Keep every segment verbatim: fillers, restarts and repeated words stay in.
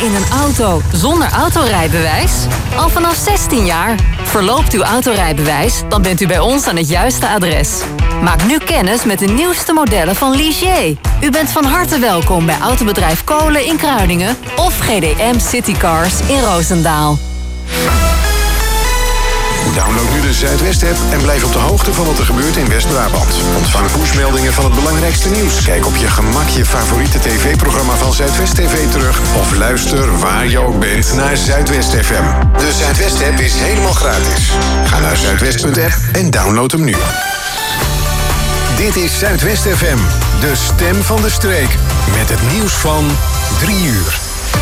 in een auto zonder autorijbewijs? Al vanaf zestien jaar. Verloopt uw autorijbewijs, dan bent u bij ons aan het juiste adres. Maak nu kennis met de nieuwste modellen van Ligier. U bent van harte welkom bij Autobedrijf Kolen in Kruiningen of G D M Citycars in Roosendaal. Download nu de Zuidwest-app en blijf op de hoogte van wat er gebeurt in West-Brabant. Ontvang pushmeldingen van het belangrijkste nieuws. Kijk op je gemak je favoriete tv-programma van Zuidwest T V terug. Of luister waar je ook bent naar Zuidwest F M. De Zuidwest-app is helemaal gratis. Ga naar zuidwest punt app en download hem nu. Dit is Zuidwest F M, de stem van de streek. Met het nieuws van drie uur.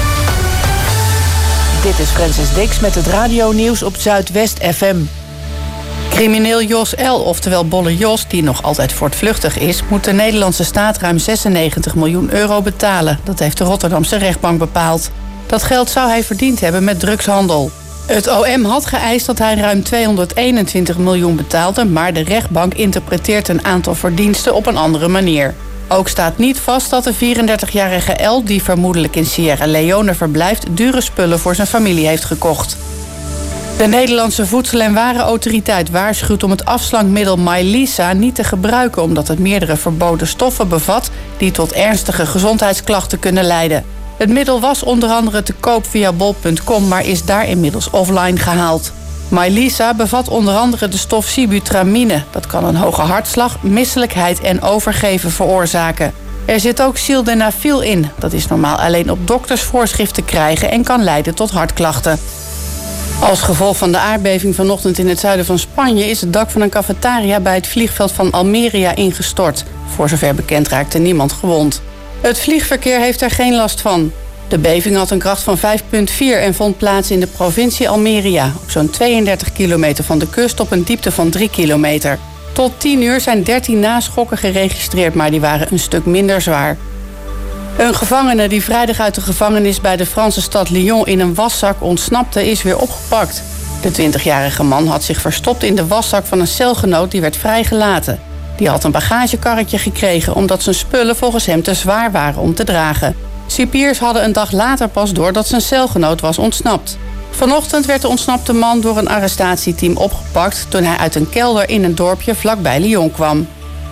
Dit is Francis Dix met het radionieuws op Zuidwest F M. Crimineel Jos L., oftewel Bolle Jos, die nog altijd voortvluchtig is, moet de Nederlandse staat ruim zesennegentig miljoen euro betalen. Dat heeft de Rotterdamse rechtbank bepaald. Dat geld zou hij verdiend hebben met drugshandel. Het O M had geëist dat hij ruim tweehonderdeenentwintig miljoen betaalde, maar de rechtbank interpreteert een aantal verdiensten op een andere manier. Ook staat niet vast dat de vierendertigjarige L, die vermoedelijk in Sierra Leone verblijft, dure spullen voor zijn familie heeft gekocht. De Nederlandse Voedsel- en Warenautoriteit waarschuwt om het afslankmiddel Mylisa niet te gebruiken, omdat het meerdere verboden stoffen bevat die tot ernstige gezondheidsklachten kunnen leiden. Het middel was onder andere te koop via bol punt com, maar is daar inmiddels offline gehaald. Mylisa bevat onder andere de stof sibutramine. Dat kan een hoge hartslag, misselijkheid en overgeven veroorzaken. Er zit ook sildenafil in. Dat is normaal alleen op doktersvoorschrift te krijgen en kan leiden tot hartklachten. Als gevolg van de aardbeving vanochtend in het zuiden van Spanje is het dak van een cafetaria bij het vliegveld van Almeria ingestort. Voor zover bekend raakte niemand gewond. Het vliegverkeer heeft er geen last van. De beving had een kracht van vijf komma vier en vond plaats in de provincie Almeria, op zo'n tweeëndertig kilometer van de kust op een diepte van drie kilometer. Tot tien uur zijn dertien naschokken geregistreerd, maar die waren een stuk minder zwaar. Een gevangene die vrijdag uit de gevangenis bij de Franse stad Lyon in een waszak ontsnapte, is weer opgepakt. De twintigjarige man had zich verstopt in de waszak van een celgenoot die werd vrijgelaten. Die had een bagagekarretje gekregen omdat zijn spullen volgens hem te zwaar waren om te dragen. Cipiers hadden een dag later pas door dat zijn celgenoot was ontsnapt. Vanochtend werd de ontsnapte man door een arrestatieteam opgepakt toen hij uit een kelder in een dorpje vlakbij Lyon kwam.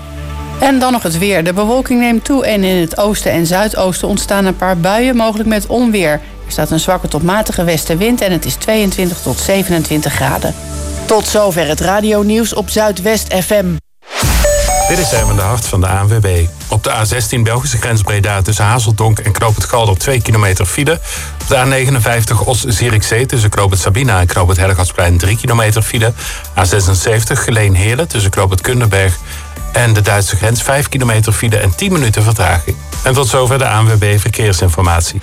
En dan nog het weer. De bewolking neemt toe en in het oosten en zuidoosten ontstaan een paar buien, mogelijk met onweer. Er staat een zwakke tot matige westenwind en het is tweeëntwintig tot zevenentwintig graden. Tot zover het radionieuws op Zuidwest F M. Dit is Erwin de Hart van de A N W B. Op de A zestien Belgische grens Breda tussen Hazeldonk en Knoop het Galder twee kilometer file. Op de A negenenvijftig Os-Zierikzee tussen Knoop het Sabina en Knoop het Hellegatsplein drie kilometer file. A zesenzeventig Geleen-Heerlen tussen Knoop het Kunderberg en de Duitse grens vijf kilometer file en tien minuten vertraging. En tot zover de A N W B Verkeersinformatie.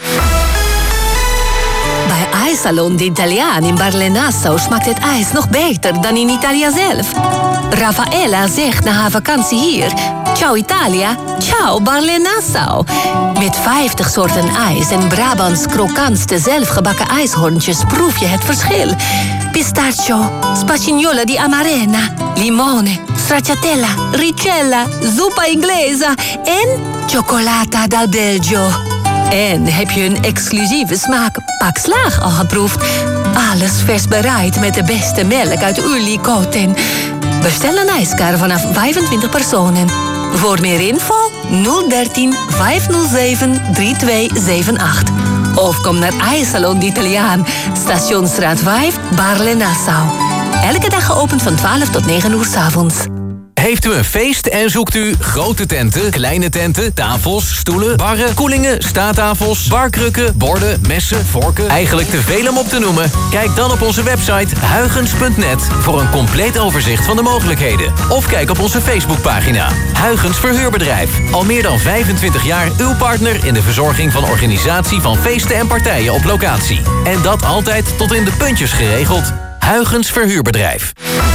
Bij IJssalon de Italiaan in Barle-Nassau smaakt het ijs nog beter dan in Italië zelf. Raffaella zegt na haar vakantie hier: ciao Italia, ciao Barle-Nassau. Met vijftig soorten ijs en Brabants krokantste zelfgebakken ijshoorntjes proef je het verschil. Pistachio, spagnola di amarena, limone, stracciatella, ricella, zuppa inglesa en cioccolata dal Belgio. En heb je een exclusieve smaak Pak Slaag al geproefd? Alles vers bereid met de beste melk uit Ulikoten. Bestel een ijskar vanaf vijfentwintig personen. Voor meer info nul dertien vijfhonderdzeven drieëntwintig zevenentachtig. Of kom naar IJssalon d'Italiaan, Stationsstraat vijf, Barle-Nassau. Elke dag geopend van twaalf tot negen uur 's avonds. Heeft u een feest en zoekt u grote tenten, kleine tenten, tafels, stoelen, barren, koelingen, staattafels, barkrukken, borden, messen, vorken, eigenlijk te veel om op te noemen? Kijk dan op onze website huygens punt net voor een compleet overzicht van de mogelijkheden. Of kijk op onze Facebookpagina. Huygens Verhuurbedrijf. Al meer dan vijfentwintig jaar uw partner in de verzorging van organisatie van feesten en partijen op locatie. En dat altijd tot in de puntjes geregeld. Huygens Verhuurbedrijf.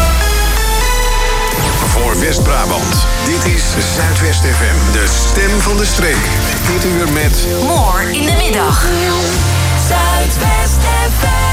Voor West-Brabant. Dit is Zuidwest F M, de stem van de streek. Dit uur met... More in de middag. Zuidwest F M.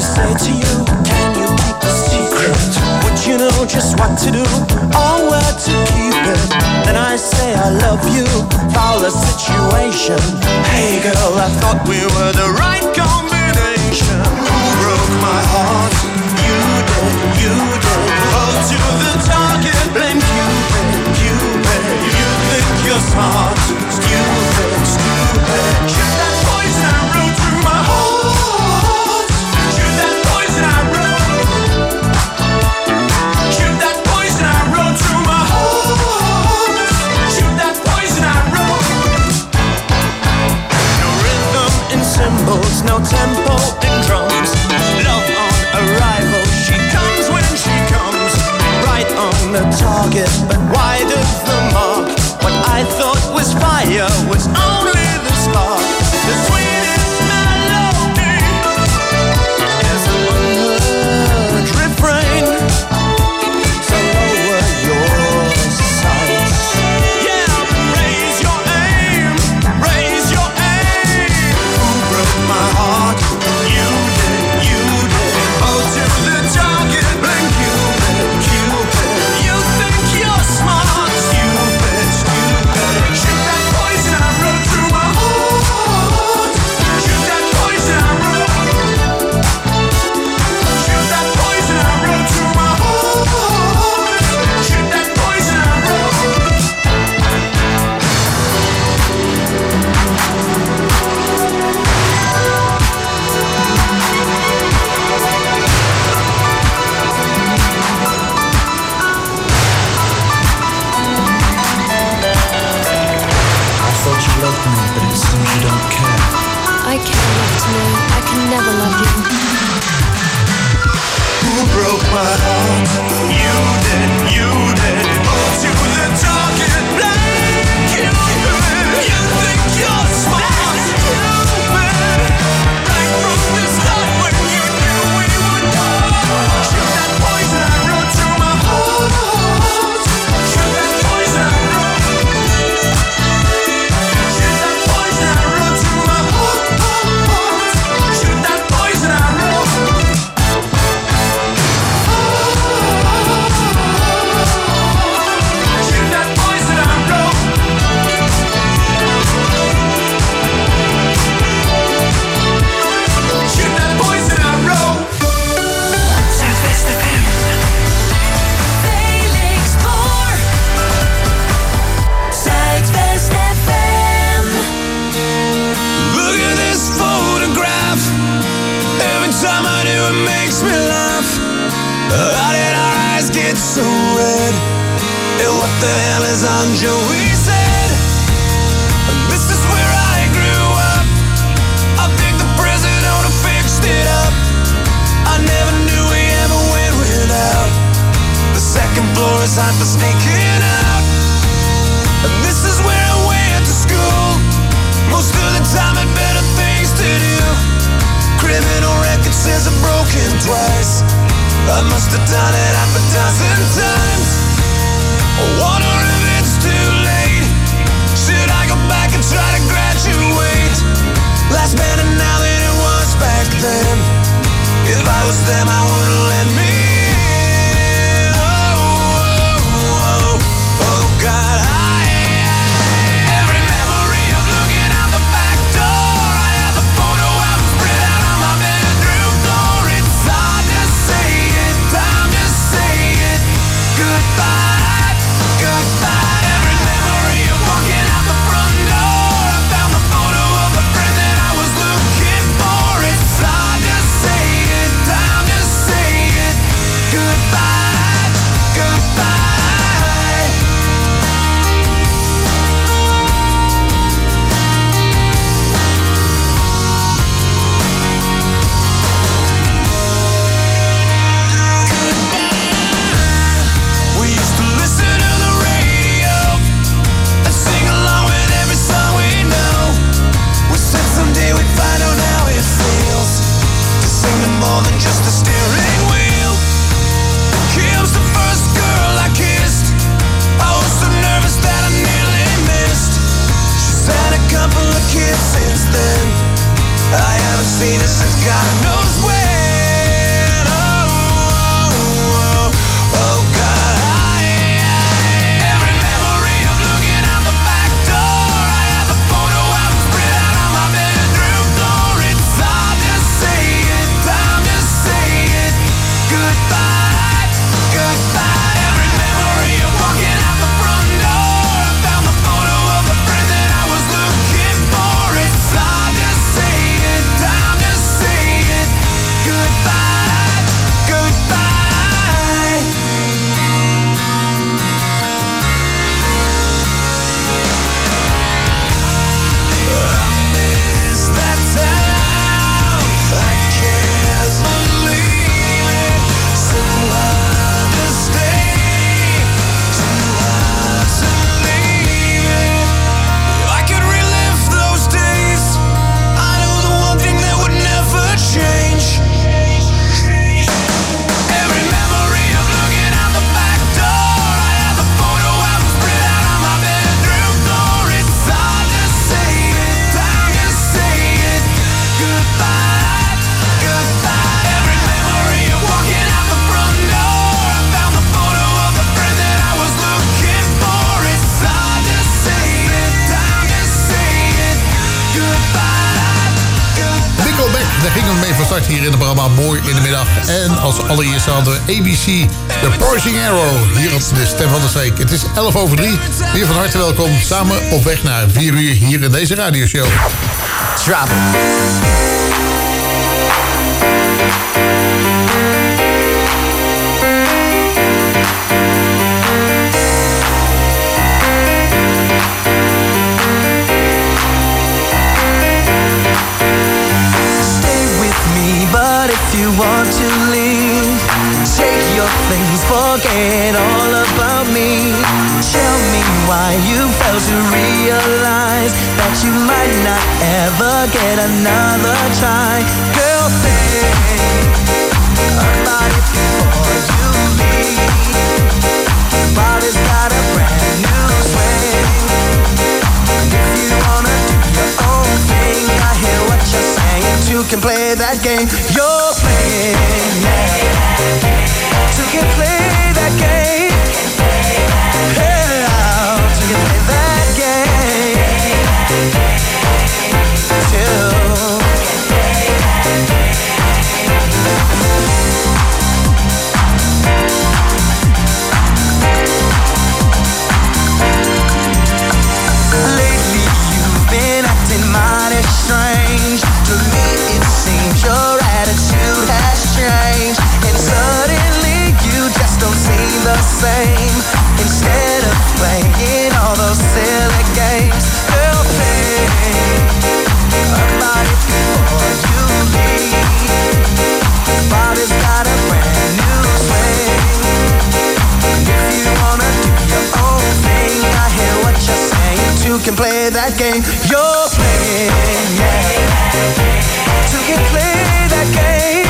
say to you, can you keep a secret? Would you know just what to do or where to keep it? Then I say I love you, foul the situation. Hey girl, I thought we were the right combination. Who broke my heart? You did, you did. Hold to the target, blame Cupid, Cupid. You think you're smart, stupid, stupid. Shoot that poison arrow through my heart. Shoot that poison arrow. Shoot that poison arrow through my heart. Shoot that poison arrow. No rhythm in cymbals, no tempo in drums. Love on arrival, she comes when she comes. Right on the target, but wide of the mark. What I thought was fire was only the spark. The sweetest melody is an unheard refrain. So lower your sights. Yeah, raise your aim, raise your aim. Who broke my heart? You did, you did. Oh, to the target, blame Cupid, Cupid. You think you're smart, stupid, stupid. Shoot that poison arrow through my heart. Shoot that poison arrow. Shoot that poison arrow through my heart. Shoot that poison arrow. I thought you loved me, but it seems you don't care. I can't love tonight. I can never love you. Who broke my heart? You did, you did. Oh, to the target, blame Cupid. You think you're smart, stupid. Right from the start when you knew we would part. Shoot that poison arrow through my heart. Shoot that poison arrow. Shoot that poison arrow through my heart. Shoot that poison arrow. Shoot that poison arrow. Shoot that poison arrow. Zuidwest F M. Felix Boer. Zuidwest F M. Look at this photograph. Every time I do it makes me laugh. How did our eyes get so red? And what the hell is on Joey said? This is where I grew up. I think the president have fixed it up. I never knew we ever went without. The second floor is hot for sneaking out. And this is where I went to school. Most of the time had better things to do. Criminal record says I'm broken twice. I must have done it half a dozen times. I wonder if it's too late. Should I go back and try to graduate? Life's better now than it was back then. If I was them, I wouldn't let me in. Oh, oh, oh, oh God, I, every memory of looking out the back door. I have the photo album spread out on my bedroom floor. It's hard to say it, time to say it. Goodbye, goodbye. Every memory of walking out the front door. I found the photo of a friend that I was looking for. It's hard to say it, time to say it. hier in het programma Mooi in de Middag. En als allereerste hadden we A B C, The Porsing Arrow, hier op de Stem van de Streek. Het is elf over drie. Weer van harte welkom, samen op weg naar vier uur hier in deze radioshow. Drop it. If you want to leave, take your things, forget all about me. Tell me why you failed to realize that you might not ever get another try. Girl, think about it before you leave. Body's got a brand new swing. If you wanna do your own thing, I hear what you're saying. You can play that game you're playing, yeah. You can play that game. Yeah, you can play that game too. Lately you've been acting mighty strange. To me it seems your attitude has changed, and suddenly you just don't seem the same. Instead of playing all those silly games, girl, think about it before you leave. Body's got a brand new swing. If you wanna do your own thing, I hear what you're saying. You can play that game you're playing, yeah. You can play that game.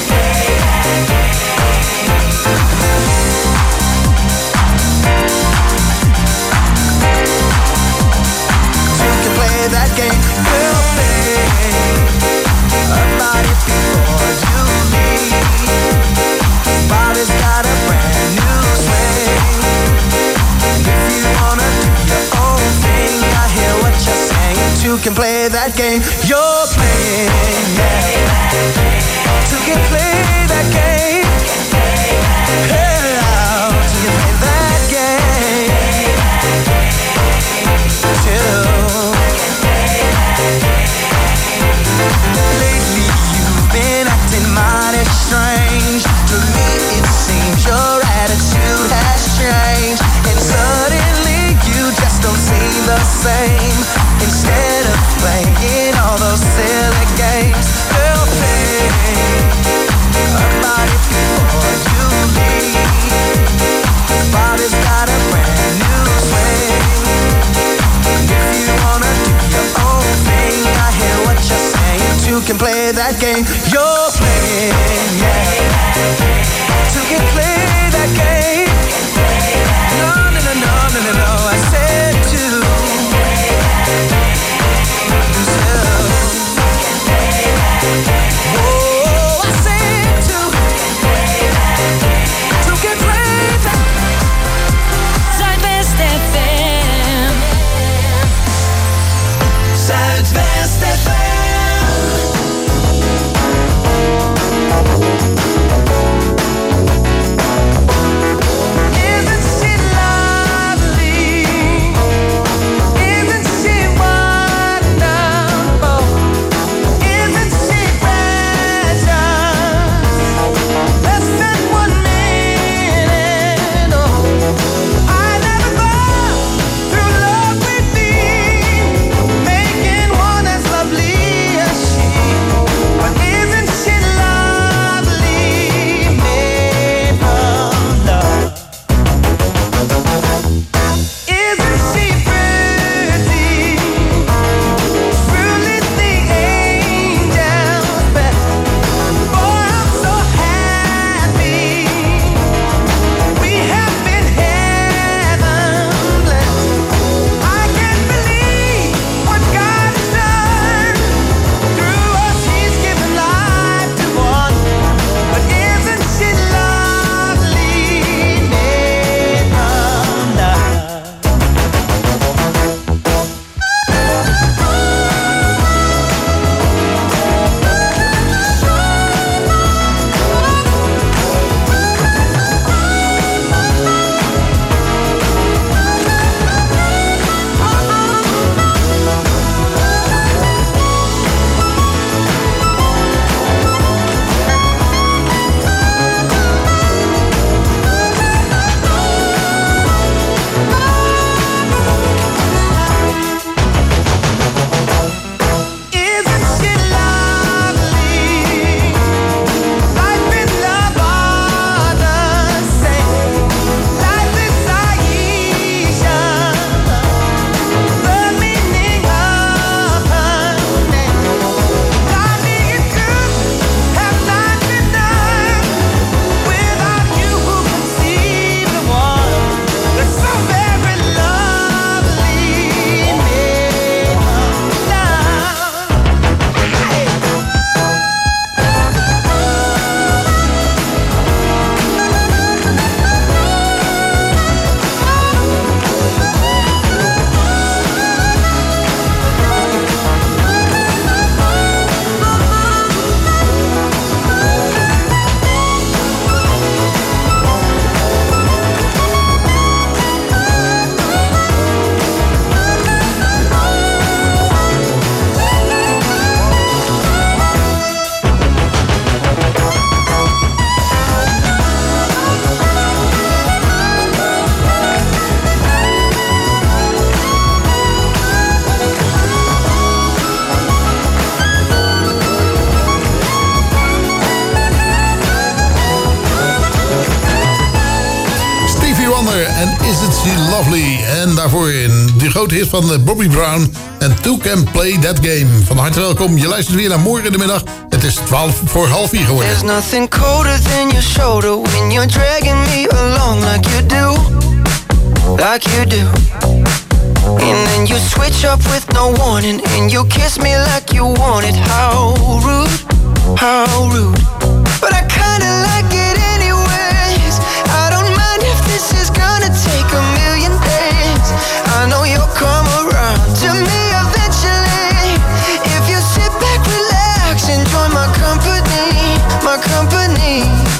You can play that game. Girl, think about it before you leave. Body's got a brand new swing. If you wanna do your own thing, I hear what you're saying. You can play that game you're playing, yeah. You can play that game. Yeah, you can play that game too. Lately you've been acting mighty strange. To me it seems your attitude has changed, and suddenly you just don't seem the same. Instead of playing all those silly games, girl, think about it before you leave. Body's got a brand new swing. If you wanna do your own thing, I hear what you're saying. You can play that game you're playing, yeah. You can play that game. No, no, no, no, no, no, no. I said to. Oh, I said to. You can play that. Zuidwest F M. Zuidwest F M. Taylor en Isn't She Lovely. En daarvoor in de grote hit van Bobby Brown en Two Can Play That Game. Van harte welkom, je luistert weer naar Morgen in de Middag. Het is twaalf voor half vier geworden. There's nothing colder than your shoulder when you're dragging me along like you do, like you do. And then you switch up with no warning and you kiss me like you want it. How rude, how rude. But I kinda like it anyways. I don't mind if this is gonna take a million days. I know you'll come around to me eventually. If you sit back, relax, enjoy my company, my company.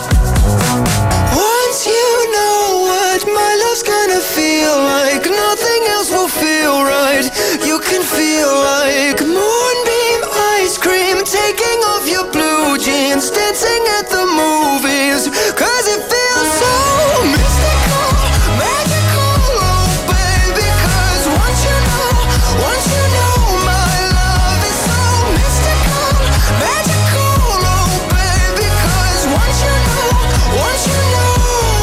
Once you know what my love's gonna feel like, nothing else will feel right. You can feel like moonbeam ice cream, taking off your blue jeans, dancing at the movies, cause it feels so mystical, magical, oh baby. Cause once you know, once you know my love is so mystical, magical, oh baby. Cause once you know, once you know,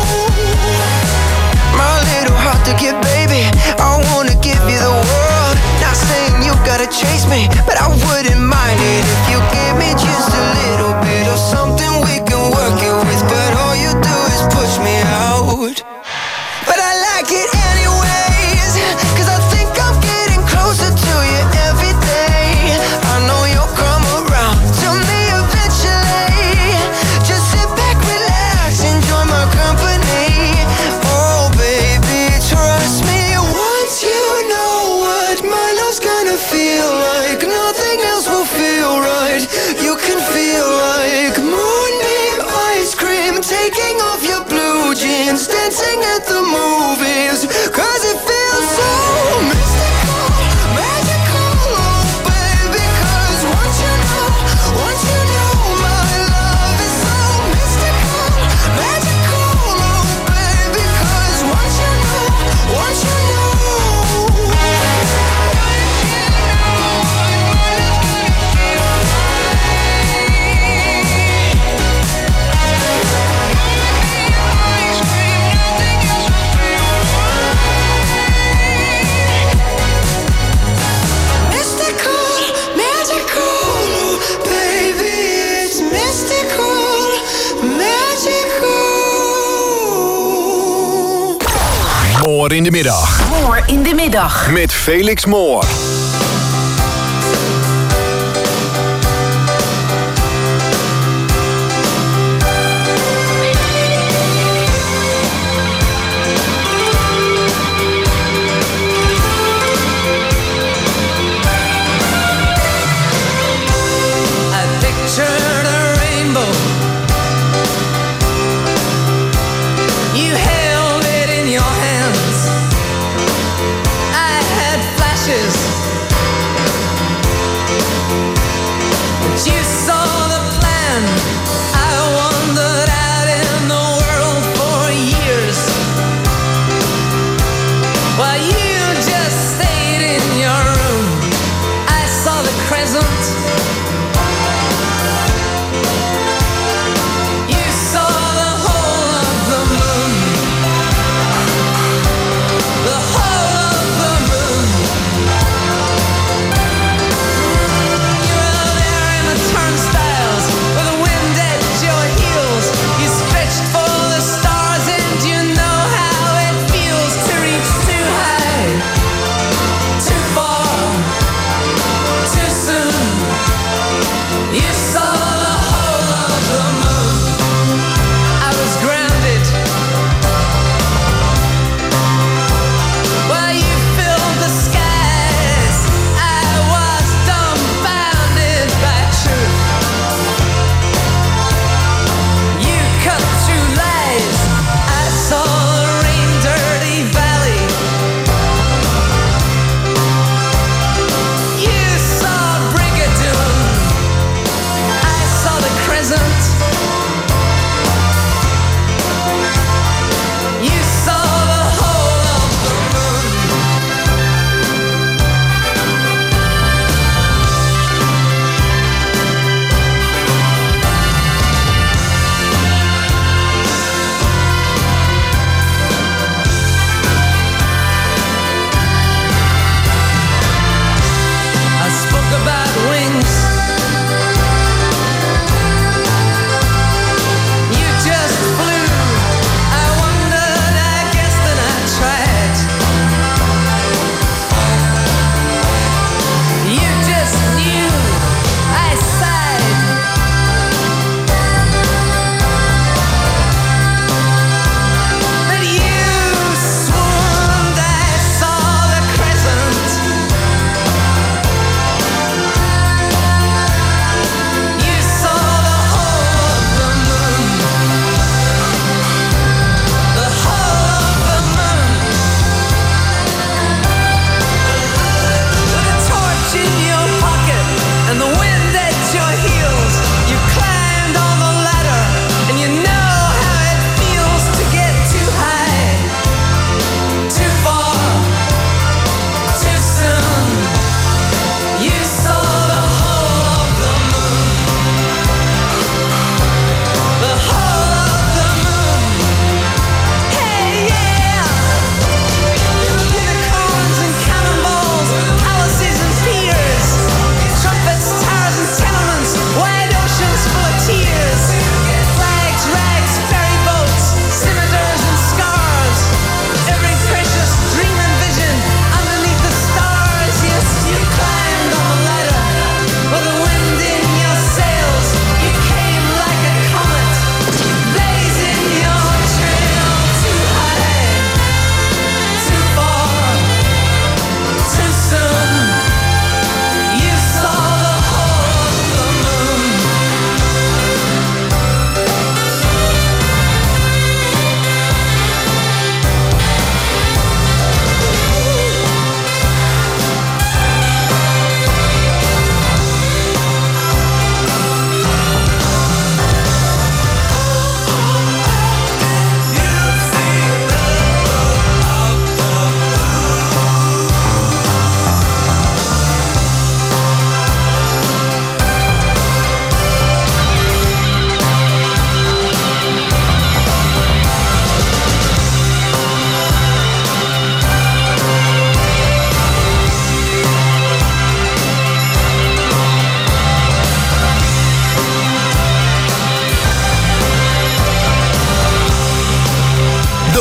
my little heart to get, baby, I wanna give you the world. Not saying you gotta chase me, but I wouldn't mind it if you give me just a little bit of something we can work it with. But all you do is push me out. But I like it anyways, cause I think I'm getting closer to you every day. I know you'll come around to me eventually. Just sit back, relax, enjoy my company. Oh baby, trust me. Once you know what my love's gonna feel like, nothing else will feel right. You can feel like moonbeam ice cream, taking off your blue jeans, dancing at the movies, cause it feels so mystical, magical, oh baby. Cause once you know, once you know my love is so mystical, magical, oh baby. Cause once you know, once you know. Moor in de middag. Moor in de middag. Met Felix Moor. Your hands, I had flashes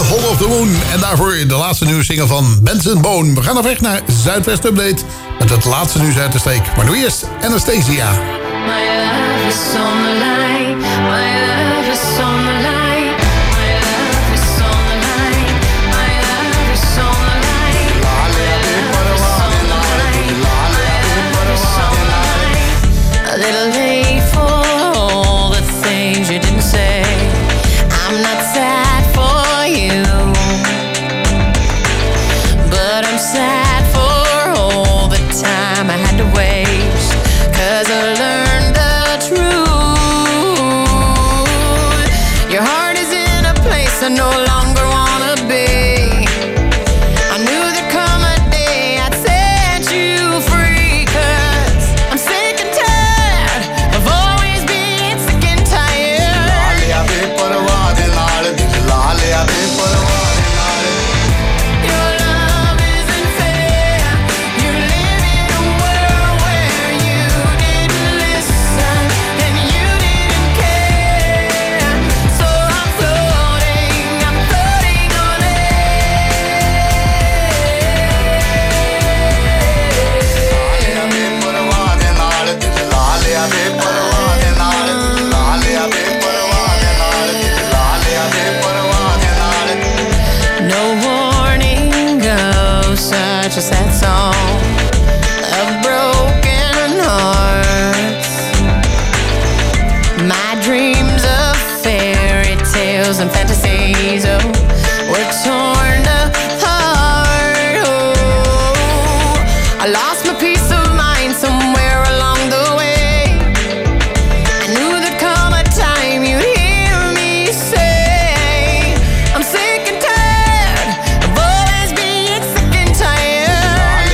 Hall of the Moon. En daarvoor de laatste nieuwe single van Benson Boone. We gaan op weg naar Zuidwest Update met het laatste nieuws uit de streek. Maar nu eerst Anastasia. My love is on the line. My love is on the line. My love is on the line. My love is on the line. My love is on the line. My love is on the line. A little late for all the things you didn't say. I'm not sad for you, but I'm sad for all the time I had to waste. 'Cause I learned the truth. Your heart is in a place I no longer wanna be. I knew there'd come a day I'd set you free. 'Cause I'm sick and tired of always being sick and tired. Your love isn't fair. You live in a world where you didn't listen and you didn't care. So I'm floating, I'm floating on no warning goes such a sad song of broken hearts. My dreams of fairy tales and fantasies, oh, were torn apart. Oh, I lost my peace of mind somewhere along the way. I knew there'd come a time you'd hear me say, I'm sick and tired of always being sick and tired.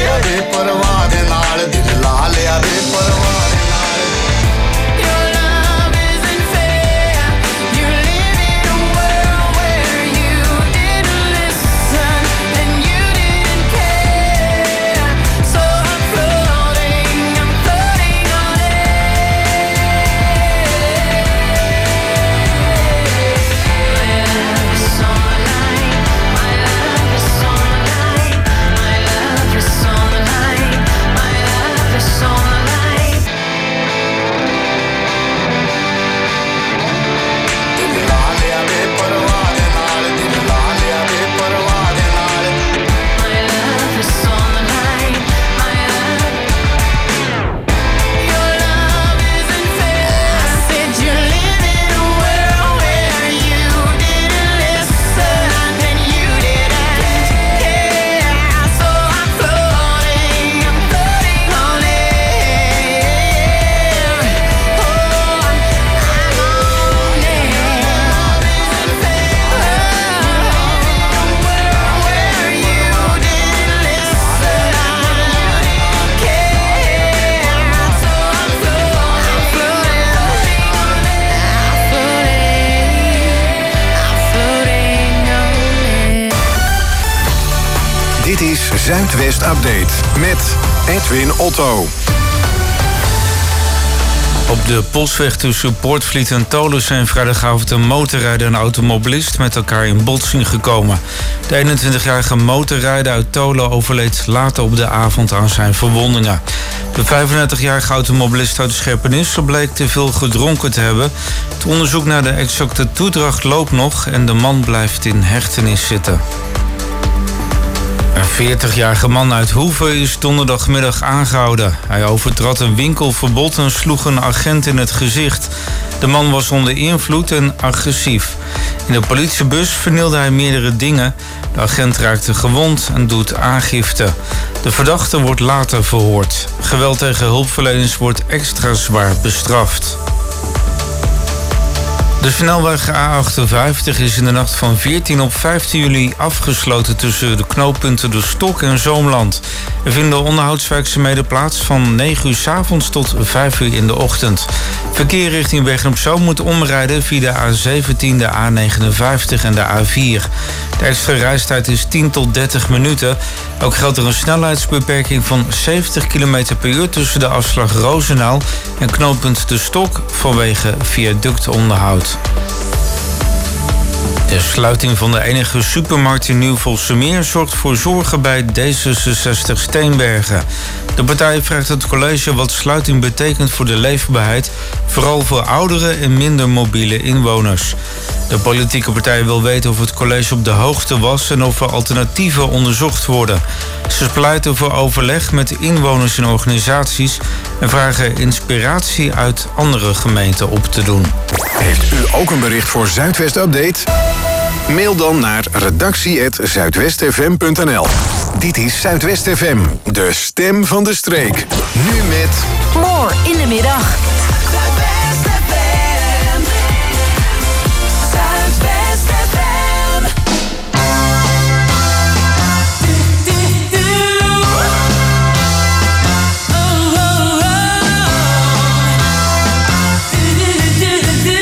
Your love isn't fair. You live in a world where you didn't listen and you didn't care. So I'm floating, I'm floating on Dit is Zuidwest Update met Edwin Otto. Op de Postweg tussen Poortvliet en Tolen zijn vrijdagavond een motorrijder en een automobilist met elkaar in botsing gekomen. De eenentwintigjarige motorrijder uit Tolen overleed later op de avond aan zijn verwondingen. De vijfendertigjarige automobilist uit Scherpenisse bleek te veel gedronken te hebben. Het onderzoek naar de exacte toedracht loopt nog en de man blijft in hechtenis zitten. Een veertigjarige man uit Hoeve is donderdagmiddag aangehouden. Hij overtrad een winkelverbod en sloeg een agent in het gezicht. De man was onder invloed en agressief. In de politiebus vernielde hij meerdere dingen. De agent raakte gewond en doet aangifte. De verdachte wordt later verhoord. Geweld tegen hulpverleners wordt extra zwaar bestraft. De snelweg A achtenvijftig is in de nacht van veertien op vijftien juli afgesloten tussen de knooppunten De Stok en Zoomland. Er vinden onderhoudswerkzaamheden plaats van negen uur 's avonds tot vijf uur in de ochtend. Verkeer richting Bergen op Zoom moet omrijden via de A zeventien, de A negenenvijftig en de A vier. De extra reistijd is tien tot dertig minuten. Ook geldt er een snelheidsbeperking van zeventig kilometer per uur tussen de afslag Roosendaal en knooppunt De Stok vanwege viaductonderhoud. De sluiting van de enige supermarkt in Nieuw-Vossemeer zorgt voor zorgen bij D zesenzestig Steenbergen. De partij vraagt het college wat sluiting betekent voor de leefbaarheid, vooral voor oudere en minder mobiele inwoners. De politieke partij wil weten of het college op de hoogte was en of er alternatieven onderzocht worden. Ze pleiten voor overleg met inwoners en organisaties en vragen inspiratie uit andere gemeenten op te doen. Heeft u ook een bericht voor Zuidwest Update? Mail dan naar redactie apenstaartje zuidwestfm punt n l. Dit is Zuidwest F M, de stem van de streek. Nu met... More in de middag. Zuidwest F M. Zuidwest F M. Du, du, du. Oh, oh, oh. Du, du, du, du, du.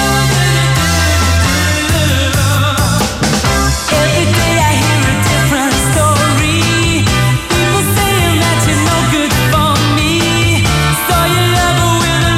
Every day I hear a different story. People saying that you're no good for me. Saw you love her with a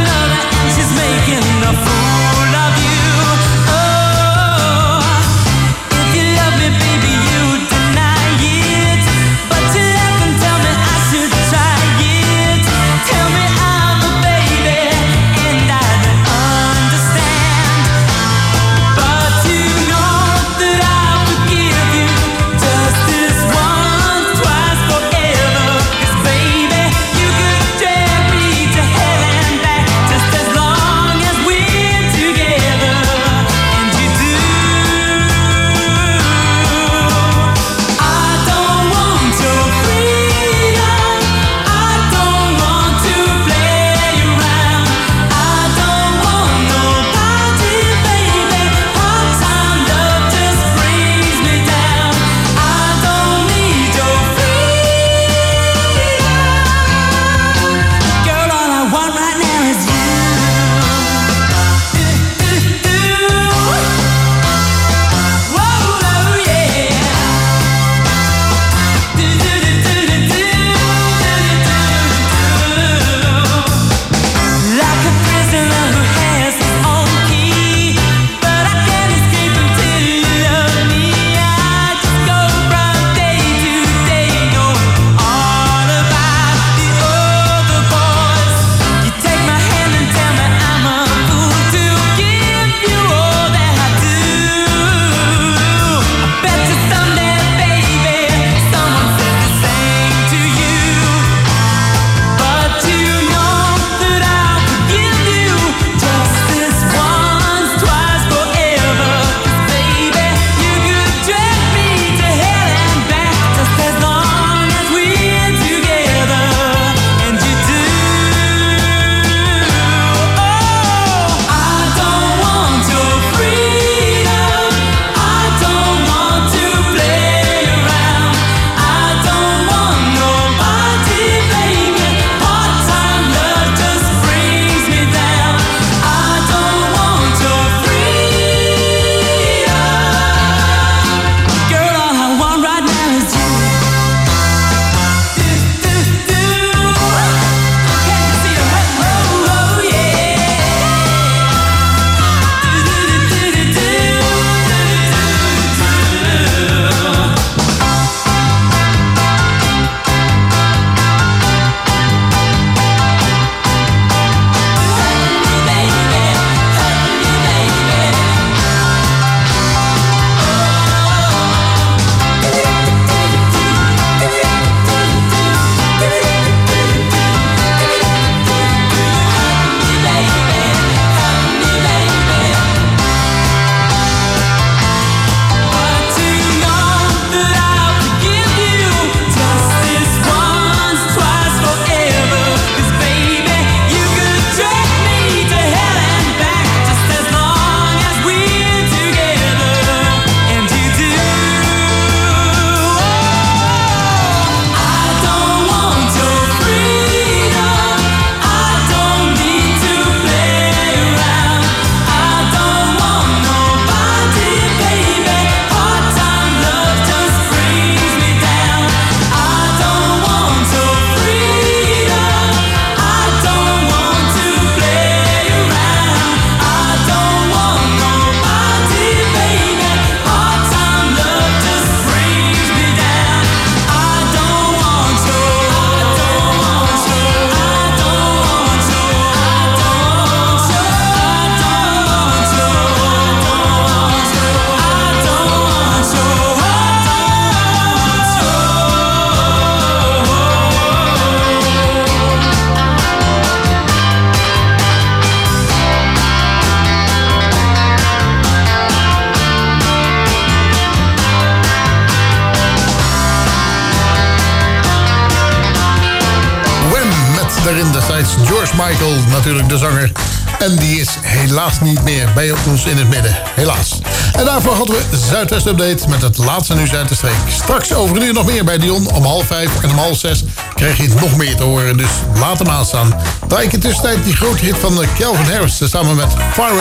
daarin destijds George Michael, natuurlijk de zanger. En die is helaas niet meer bij ons in het midden. Helaas. En daarvoor hadden we Zuidwest Update met het laatste nieuws uit de streek. Straks over een uur nog meer bij Dion. Om half vijf en om half zes krijg je nog meer te horen. Dus laat hem aanstaan. Draai ik in tussentijd die grote hit van Calvin Harris samen met Pharrell.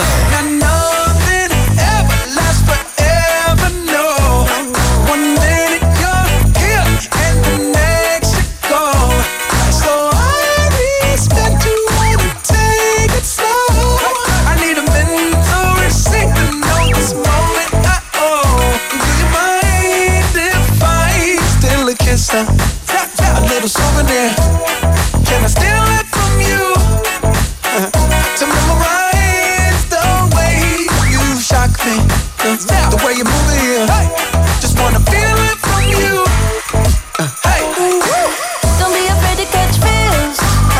A little souvenir. Can I steal it from you? Uh, to memorize the way you shock me, the, the way you move it here. Hey. Just wanna feel it from you. Uh, hey. Don't be afraid to catch feels.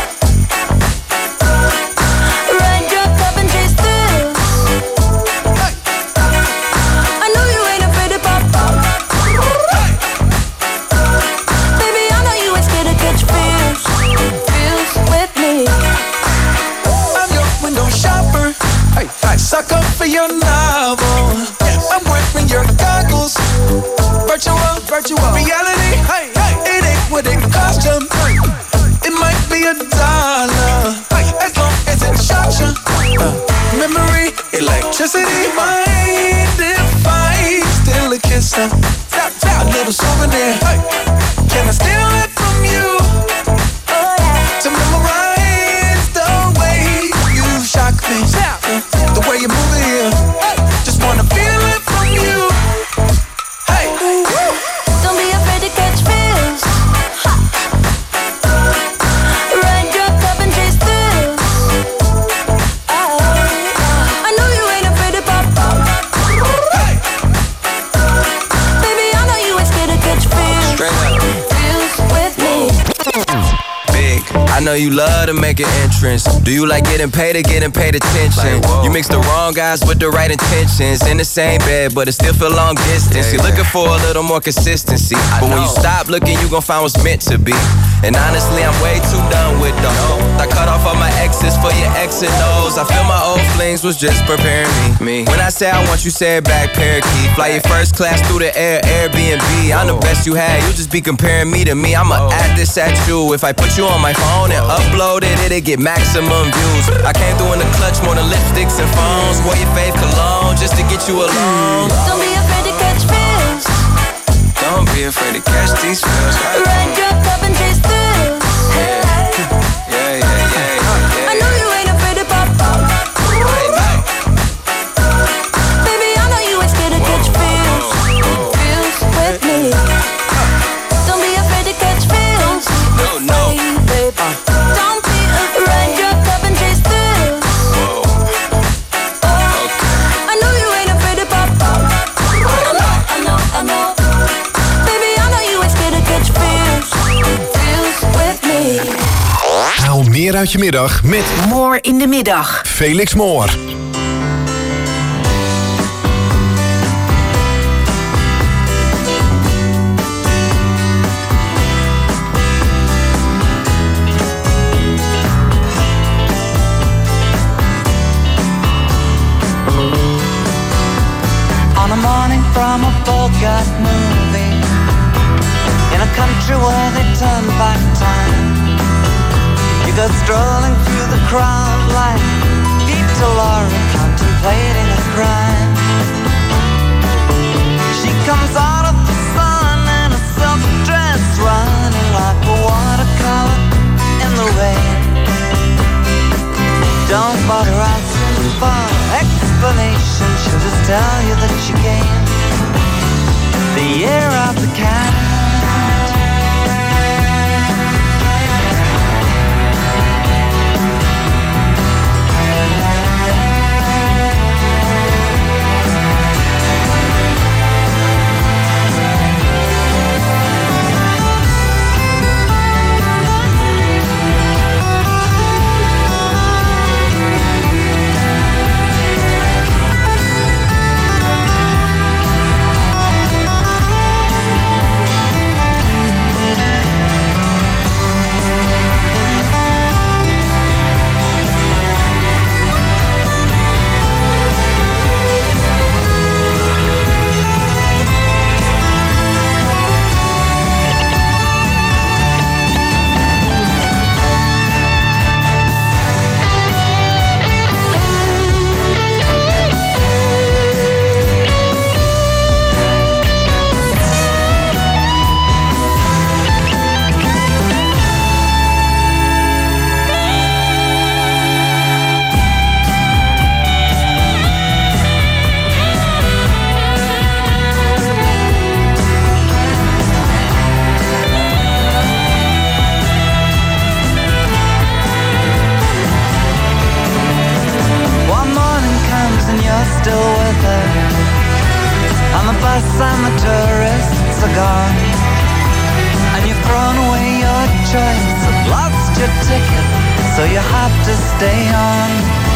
Ride your cup and chase thrills. Hey. I know you ain't afraid to pop up. Suck up for your novel. I'm wearing your goggles. Virtual, virtual reality. Hey, hey. It ain't what it cost you. It might be a dollar, as long as it shocks you. Uh, memory, electricity. Mind if I steal a kiss? Uh, a little souvenir. Hey. Can I steal it from you? To memorize the way you shock me. The way you move it here, just wanna feel it from you. Hey, don't be afraid to catch feels. Ride your cup and chase thrills. Oh, I know you ain't afraid to pop up. Hey, baby, I know you ain't scared to catch feels. Straight up, feels with me. Big, I know you love to make an entrance. Do you like getting paid or getting paid attention? Like, you mix the wrong guys with the right intentions. In the same bed, but it still feel long distance. You're looking for a little more consistency. But when you stop looking, you gon' find what's meant to be. And honestly, I'm way too done with the whole. I cut off all my exes for your X and O's. I feel my old flings was just preparing me. me. When I say I want you, say it back, parakeet. Fly your first class through the air, Airbnb. I'm the best you had, you just be comparing me to me. I'ma add this at you. If I put you on my phone and upload it, it'll get maximum views. I came through in the clutch more than lipsticks and phones. Wore your fave cologne just to get you alone. Don't be afraid to catch feels. Don't be afraid to catch these feels. Ride your cup and chase thrills. Yeah, yeah, yeah, yeah. I know you ain't afraid to pop up. Baby, I know you ain't scared to catch feels. Feels with me. Don't be afraid to catch feels. No, no. Don't be afraid. Ride your cup and chase thrills. I know you ain't afraid to pop up. I know, I know, I know. Baby, I know you ain't scared to catch feels. Feels with me. Haal meer uit je middag met Moor in de middag. Felix Moor. On a morning from a Bogart movie, in a country where they turn back time, you go strolling through the crowd like Peter Lorre contemplating a crime. She comes out of the sun in a silk dress, running like a watercolor in the rain. Don't bother asking for explanation, she'll just tell you that she came the year of the cat. bus and the tourists are gone, and you've thrown away your choice and lost your ticket, so you have to stay on.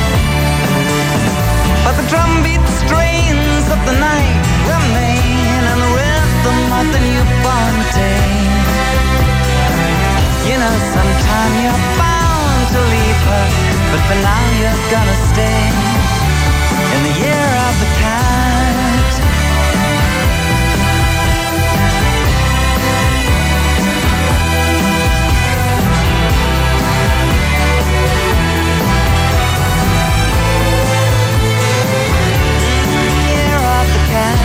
But the drumbeat strains of the night remain, and the rhythm of the newborn day. You know, sometime you're bound to leave her, but for now you're gonna stay in the year of the cat. Year of the cat.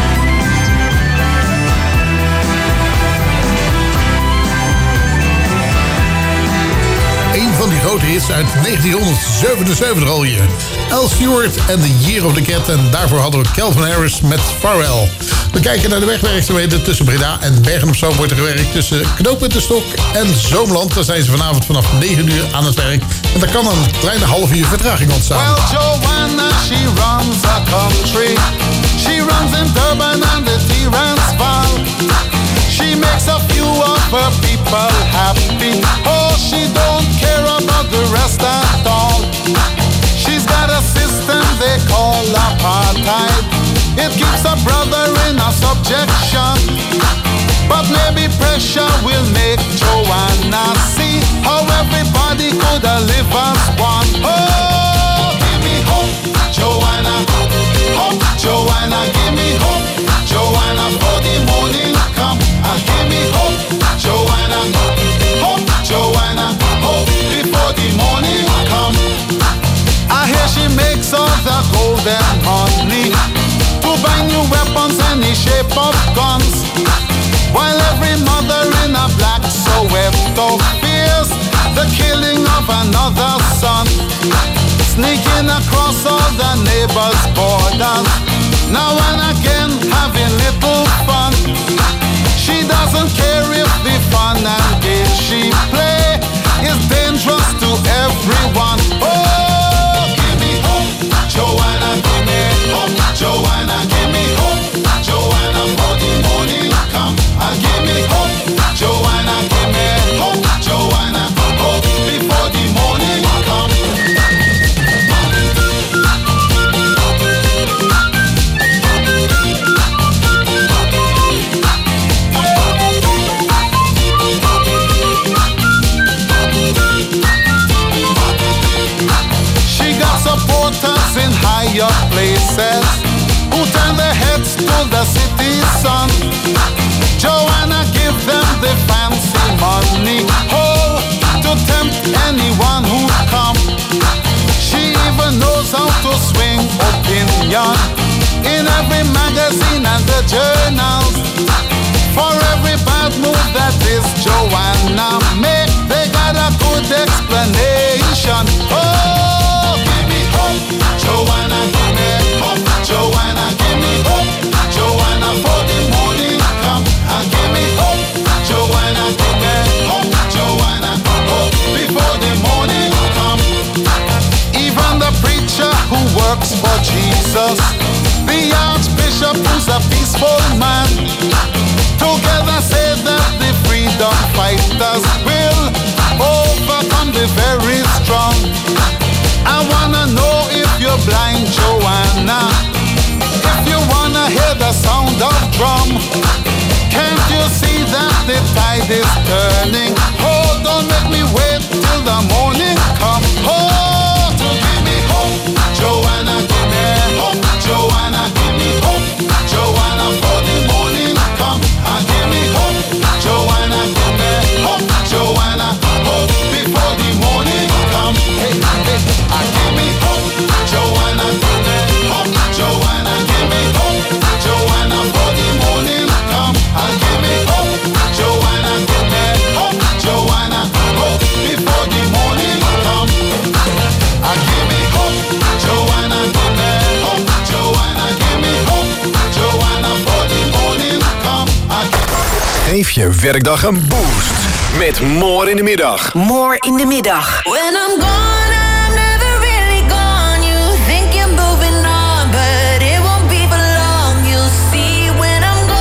Een van die grote hits uit negentienhonderdzevenenzeventig alweer. Al Stewart en The Year of the Cat. En daarvoor hadden we Calvin Harris met Pharrell. We kijken naar de wegwerkzaamheden tussen Breda en Bergen op Zoom wordt er gewerkt. Tussen Knooppunt de Stok en Zoomland. Daar zijn ze vanavond vanaf negen uur aan het werk. En daar kan een kleine half uur vertraging ontstaan. Well, Joanna, she runs a country. She runs in Durban and the Transvaal. She makes a few of her people happy. Oh, she don't care about the rest at all. She's got a system they call apartheid. It keeps a brother in a subjection. But maybe pressure will make Joanna see how everybody could live as one. Oh, give me hope, Joanna. Hope, Joanna, give me hope. Joanna, for the morning come. And give me hope, Joanna. Hope, Joanna. Hope, before the morning come. I hear she makes all the golden money to buy new weapons, any shape of guns. While every mother in a black Soweto fears the killing of another son, sneaking across all the neighbors' borders, now and again having little fun. She doesn't care if the fun and games she play is dangerous to everyone. Oh, give me hope, Joanna, give me hope, Joanna, give me hope, Joanna, for the morning come. And give me hope, Joanna, give me hope, Joanna, hope, before the morning come. She got supporters in higher places who turn their heads to the city sun. Joanna give them the fancy money, oh, to tempt anyone who come. She even knows how to swing opinion in every magazine and the journals. For every bad move that this Joanna make, they got a good explanation. Oh, give me hope, Joanna, give me hope, Joanna, give me hope, Joanna, for the morning come. And give me hope, Joanna, give me hope, Joanna, hope, before the morning come. Even the preacher who works for Jesus, the archbishop who's a peaceful man, together say that the freedom fighters will overcome the very strong. I wanna know if you're blind, Joanna, if you wanna hear the sound of drum. Can't you see that the tide is turning? Oh, don't make me wait till the morning come. Oh, to give me hope, Joanna, give me hope, Joanna, give me hope, Joanna, for the morning come. And give me hope, Joanna, give me hope, Joanna, hope, before the morning come. Hey, hey, and give me hope, Joanna, give me hope, Joanna, give me hope, Joanna, for the morning come. And give me hope, Joanna, give me hope, Joanna, hope, before the morning come. And give me hope, Joanna, give me hope, Joanna, give me hope, Joanna, for the morning come. Geef je werkdag een boost met More in de Middag. More in de middag. When I'm gone, I'm never really gone. You think you're moving on, but it won't be for long. You'll see when I'm gone.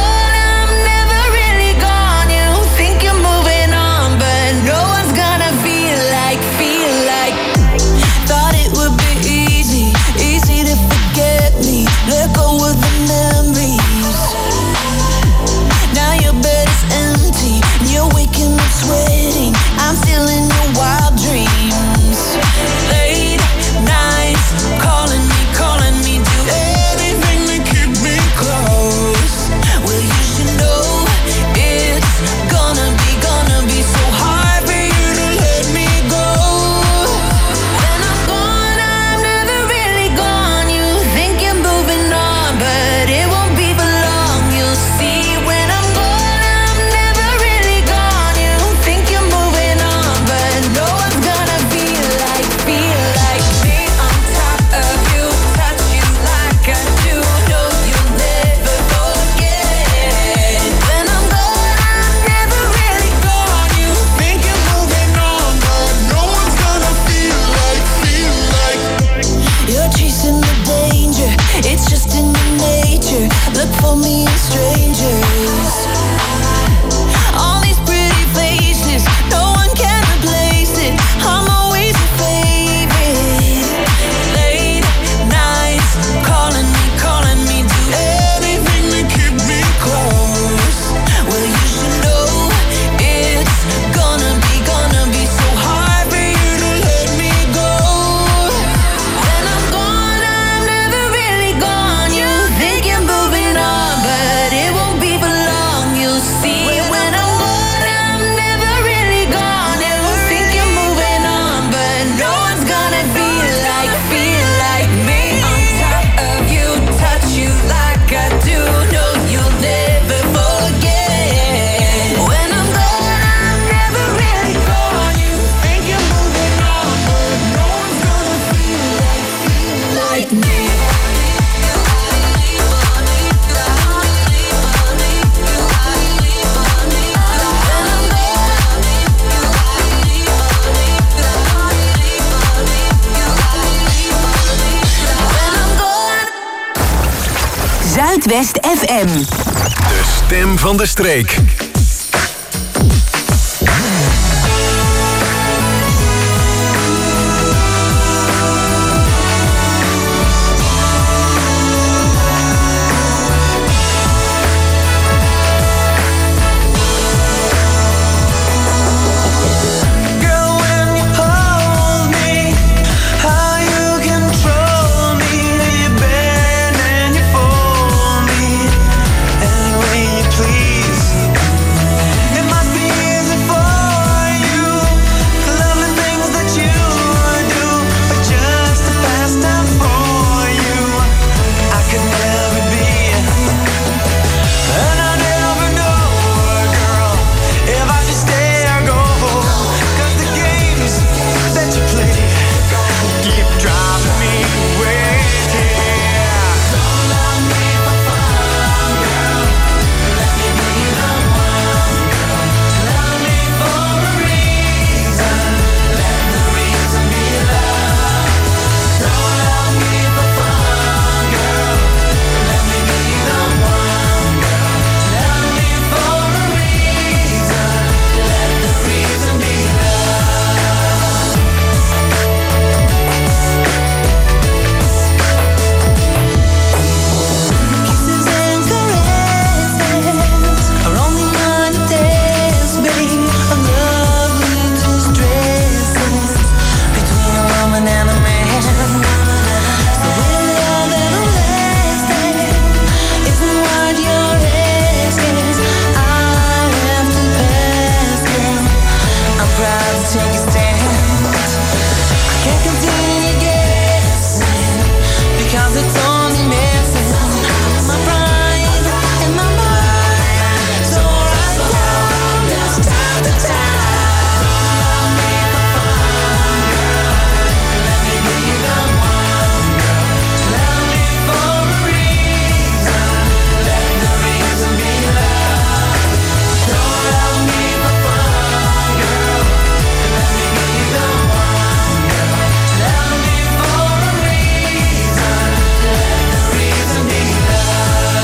strangers. All these pretty faces, no one can replace it. I'm always your favorite. Late nights, calling me, calling me, do anything to keep me close. Well, you should know it's gonna be, gonna be so hard for you to let me go. When I'm gone, I'm never really gone. You think you're moving on, but it won't be for long. You'll see. When I'm gone, I'm never really gone. You think you're moving on, but no one's gonna feel like, feel like me. On top of you, touch you like I do. No, you'll never forget. When I'm gone, I'm never really gone. You think you're moving on, but no one's gonna feel like, feel like me. Zuidwest F M. De stem van de streek. Girl, when you hold me, how you control me, you bend and you fold me any way you please. It must be easy for you, the lovely things that you do, but just a pastime for you. I could never be, and I never know, girl, if I should stay or go. 'Cause the games that you play keep driving me away. Don't love me for fun, girl. Let me be the one, girl. Love me for a reason. Let the reason be love. Don't love me for fun, girl. Let me be the one, girl. Love me for a reason. Let the reason be love. Kisses and caresses are only one dance, babe. A love leaves dresses between a woman and a man. So when love everlasting isn't what you're asking, I have to pass, girl. I'm proud to take a stand. I can't continue guessing because it's only messing my pride and my mind. So right down this time to time. Love me for fun, girl. Let me be the one, girl. Love me for a reason. Let the reason be love. Don't love me for fun, girl. Let me be the one, girl. Love me for a reason. Let the reason be love.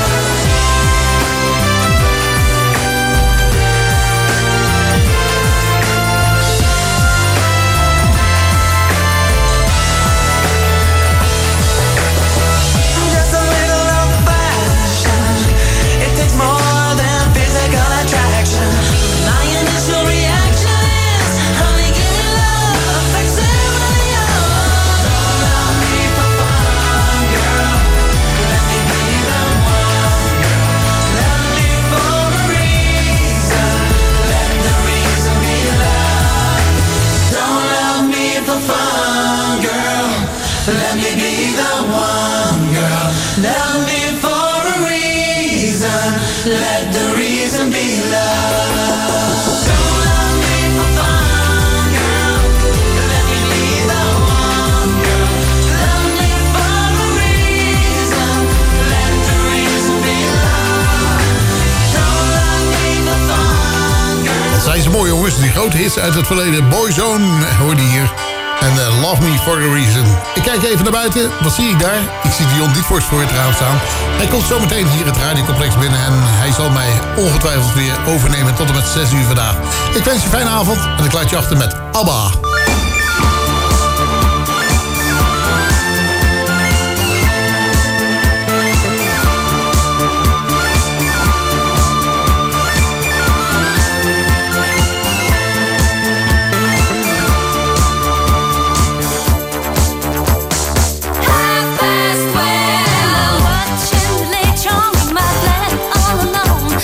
Just a little old-fashioned. It takes more than physical attraction. My initial reaction is only giving love facsimile. Don't love me for fun, girl. Let me be the one, girl. Love me for a reason. Let the reason be love. Don't love me for fun, girl. Let me be the one, girl. Love me for a reason. Let the reason be love. Don't love me for fun, girl. Let me be the one, girl. Love me for a reason. Let the reason be love. Don't love me for fun, girl. Wat zijn ze mooi jongens, die grote hits uit het verleden. Boyzone hoorde hier. En uh, Love Me For A Reason. Ik kijk even naar buiten. Wat zie ik daar? Ik zie Dion Dietvorst voor het raam staan. Hij komt zo meteen hier het radiocomplex binnen. En hij zal mij ongetwijfeld weer overnemen tot en met zes uur vandaag. Ik wens je een fijne avond. En ik laat je achter met ABBA.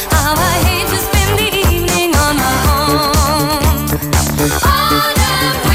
On a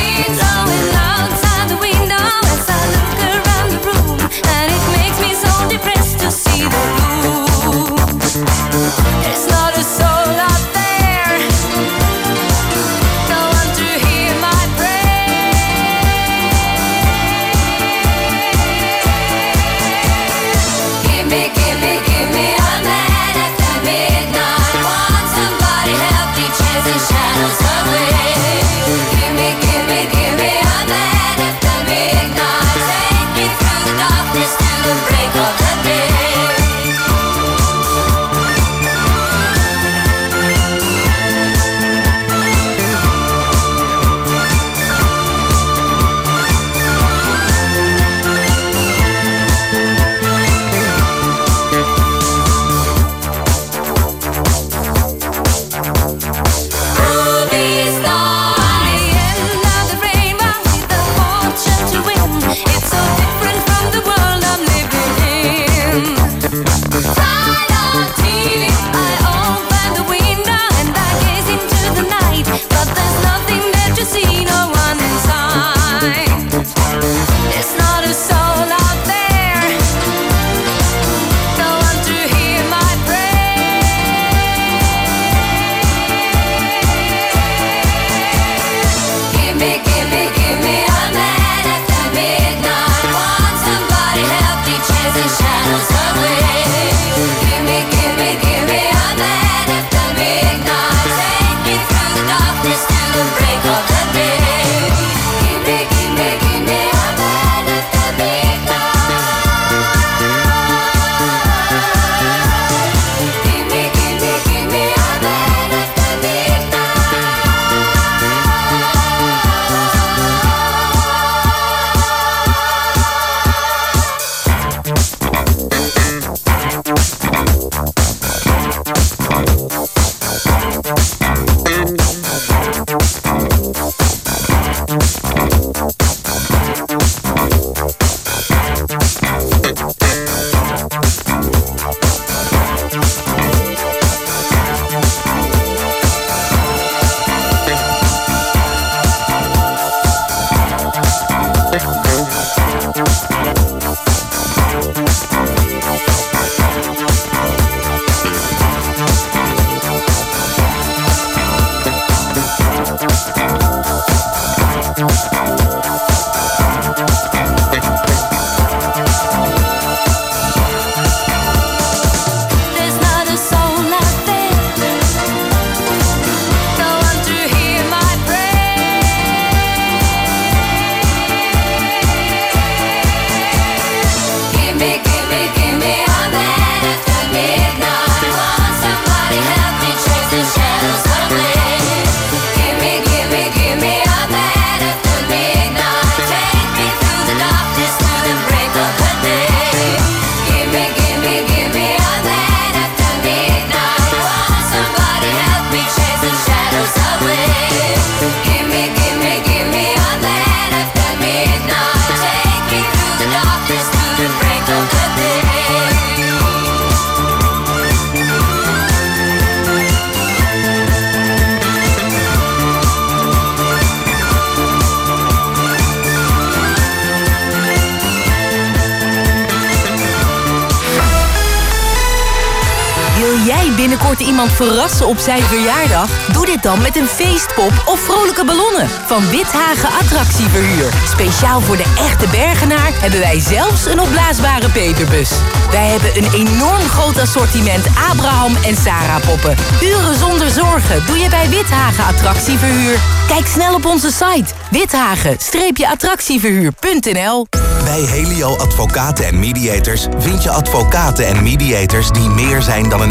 Wil jij binnenkort iemand verrassen op zijn verjaardag? Doe dit dan met een feestpop of vrolijke ballonnen van Withagen Attractieverhuur. Speciaal voor de echte Bergenaar hebben wij zelfs een opblaasbare peperbus. Wij hebben een enorm groot assortiment Abraham en Sarah poppen. Uren zonder zorgen doe je bij Withagen Attractieverhuur. Kijk snel op onze site withagen attractieverhuur punt n l. Bij Helio Advocaten en Mediators vind je advocaten en mediators die meer zijn dan een